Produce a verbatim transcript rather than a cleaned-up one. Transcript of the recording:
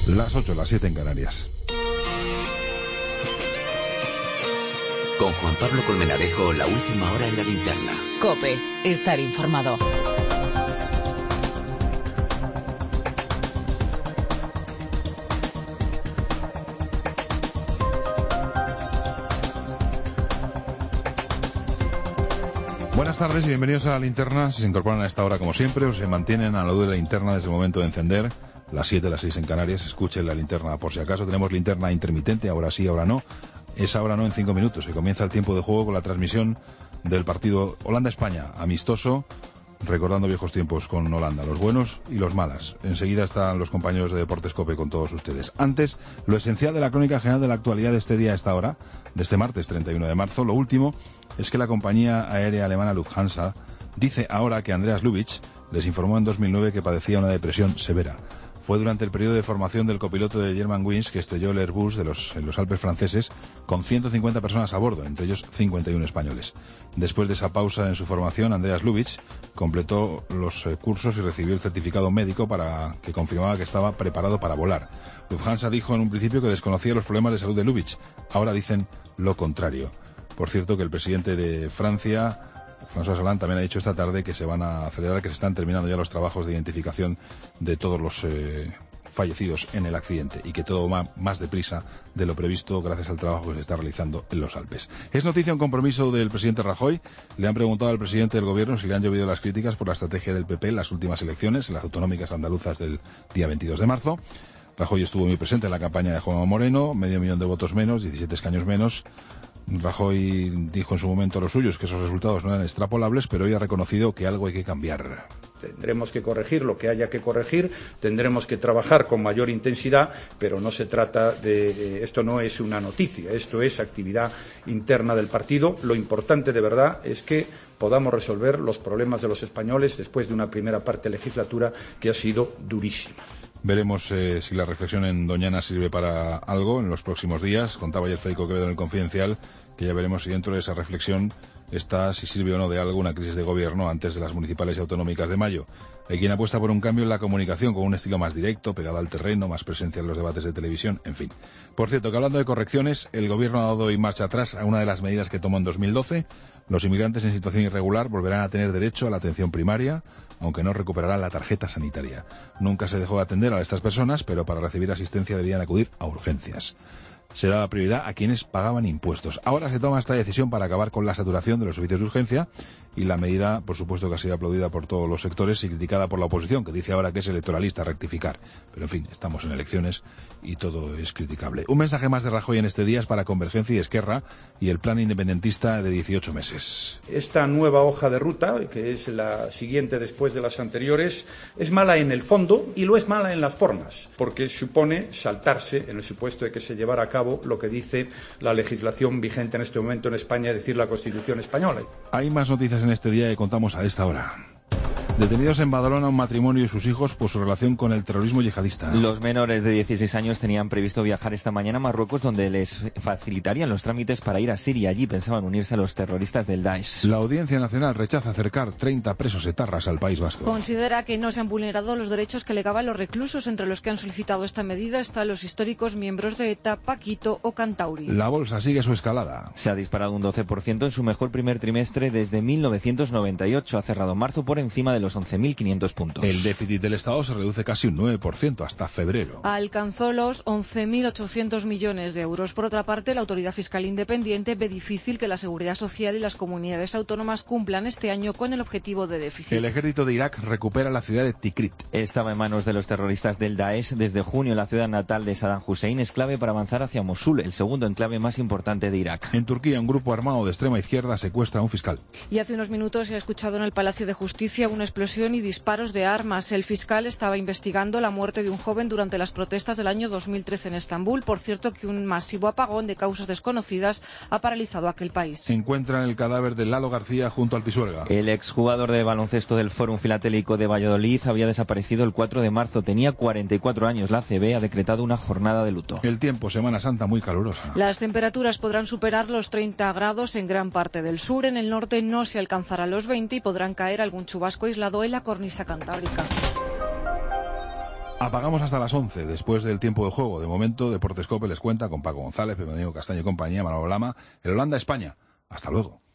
Las ocho, las siete en Canarias. Con Juan Pablo Colmenarejo, la última hora en la linterna. COPE, estar informado. Buenas tardes y bienvenidos a la linterna. Si se incorporan a esta hora como siempre o se mantienen a la luz de la linterna desde el momento de encender, las siete, las seis en Canarias, escuchen la linterna por si acaso. Tenemos linterna intermitente, ahora sí, ahora no. Es ahora no en cinco minutos. Se comienza el tiempo de juego con la transmisión del partido Holanda-España, amistoso, recordando viejos tiempos con Holanda, los buenos y los malas. Enseguida están los compañeros de Deportes COPE con todos ustedes. Antes, lo esencial de la crónica general de la actualidad de este día a esta hora, de este martes treinta y uno de marzo. Lo último es que la compañía aérea alemana Lufthansa dice ahora que Andreas Lubitsch les informó en dos mil nueve que padecía una depresión severa. Fue durante el periodo de formación del copiloto de Germanwings que estrelló el Airbus de los, en los Alpes franceses con ciento cincuenta personas a bordo, entre ellos cincuenta y uno españoles. Después de esa pausa en su formación, Andreas Lubitsch completó los eh, cursos y recibió el certificado médico para que confirmaba que estaba preparado para volar. Lufthansa dijo en un principio que desconocía los problemas de salud de Lubitsch. Ahora dicen lo contrario. Por cierto, que el presidente de Francia, François Hollande, también ha dicho esta tarde que se van a acelerar, que se están terminando ya los trabajos de identificación de todos los eh, fallecidos en el accidente y que todo va más deprisa de lo previsto gracias al trabajo que se está realizando en los Alpes. Es noticia un compromiso del presidente Rajoy. Le han preguntado al presidente del gobierno si le han llovido las críticas por la estrategia del P P en las últimas elecciones, en las autonómicas andaluzas del día veintidós de marzo. Rajoy estuvo muy presente en la campaña de Juanma Moreno, medio millón de votos menos, diecisiete escaños menos. Rajoy dijo en su momento a los suyos que esos resultados no eran extrapolables, pero hoy ha reconocido que algo hay que cambiar. Tendremos que corregir lo que haya que corregir, tendremos que trabajar con mayor intensidad, pero no se trata de... Esto no es una noticia, esto es actividad interna del partido. Lo importante de verdad es que podamos resolver los problemas de los españoles después de una primera parte de legislatura que ha sido durísima. Veremos eh, si la reflexión en Doñana sirve para algo en los próximos días. Contaba ayer Federico Quevedo en el Confidencial que ya veremos si dentro de esa reflexión está si sirve o no de algo una crisis de gobierno antes de las municipales y autonómicas de mayo. Hay quien apuesta por un cambio en la comunicación con un estilo más directo, pegado al terreno, más presencia en los debates de televisión, en fin. Por cierto, que hablando de correcciones, el gobierno ha dado hoy marcha atrás a una de las medidas que tomó en dos mil doce. Los inmigrantes en situación irregular volverán a tener derecho a la atención primaria, aunque no recuperarán la tarjeta sanitaria. Nunca se dejó de atender a estas personas, pero para recibir asistencia debían acudir a urgencias. Se daba prioridad a quienes pagaban impuestos. Ahora se toma esta decisión para acabar con la saturación de los servicios de urgencia y la medida, por supuesto, que ha sido aplaudida por todos los sectores y criticada por la oposición, que dice ahora que es electoralista rectificar. Pero, en fin, estamos en elecciones y todo es criticable. Un mensaje más de Rajoy en este día es para Convergencia y Esquerra y el plan independentista de dieciocho meses. Esta nueva hoja de ruta, que es la siguiente después de las anteriores, es mala en el fondo y lo es mala en las formas, porque supone saltarse, en el supuesto de que se llevara a cabo lo que dice la legislación vigente en este momento en España, es decir, la Constitución española. Hay más noticias en este día que contamos a esta hora. Detenidos en Badalona un matrimonio y sus hijos por su relación con el terrorismo yihadista. Los menores de dieciséis años tenían previsto viajar esta mañana a Marruecos, donde les facilitarían los trámites para ir a Siria. Allí pensaban unirse a los terroristas del Daesh. La Audiencia Nacional rechaza acercar treinta presos etarras al País Vasco. Considera que no se han vulnerado los derechos que legaban los reclusos. Entre los que han solicitado esta medida están los históricos miembros de ETA, Paquito o Cantauri. La bolsa sigue su escalada. Se ha disparado un doce por ciento en su mejor primer trimestre desde mil novecientos noventa y ocho. Ha cerrado marzo por encima de los once mil quinientos puntos. El déficit del Estado se reduce casi un nueve por ciento hasta febrero. Alcanzó los once mil ochocientos millones de euros. Por otra parte, la Autoridad Fiscal Independiente ve difícil que la Seguridad Social y las comunidades autónomas cumplan este año con el objetivo de déficit. El ejército de Irak recupera la ciudad de Tikrit. Estaba en manos de los terroristas del Daesh desde junio. La ciudad natal de Saddam Hussein es clave para avanzar hacia Mosul, el segundo enclave más importante de Irak. En Turquía, un grupo armado de extrema izquierda secuestra a un fiscal. Y hace unos minutos se ha escuchado en el Palacio de Justicia una explosión y disparos de armas. El fiscal estaba investigando la muerte de un joven durante las protestas del año dos mil trece en Estambul. Por cierto, que un masivo apagón de causas desconocidas ha paralizado aquel país. Se encuentra en el cadáver de Lalo García junto al Pisuerga. El exjugador de baloncesto del Fórum Filatélico de Valladolid había desaparecido el cuatro de marzo. Tenía cuarenta y cuatro años. La A C B ha decretado una jornada de luto. El tiempo, Semana Santa muy calurosa. Las temperaturas podrán superar los treinta grados en gran parte del sur. En el norte no se alcanzarán los veinte y podrán caer algún chubasco aislado en la cornisa cantábrica. Apagamos hasta las once, después del tiempo de juego. De momento, Deportes COPE les cuenta con Paco González, Pedro Castaño y compañía, Manuel Lama, el Holanda-España. Hasta luego.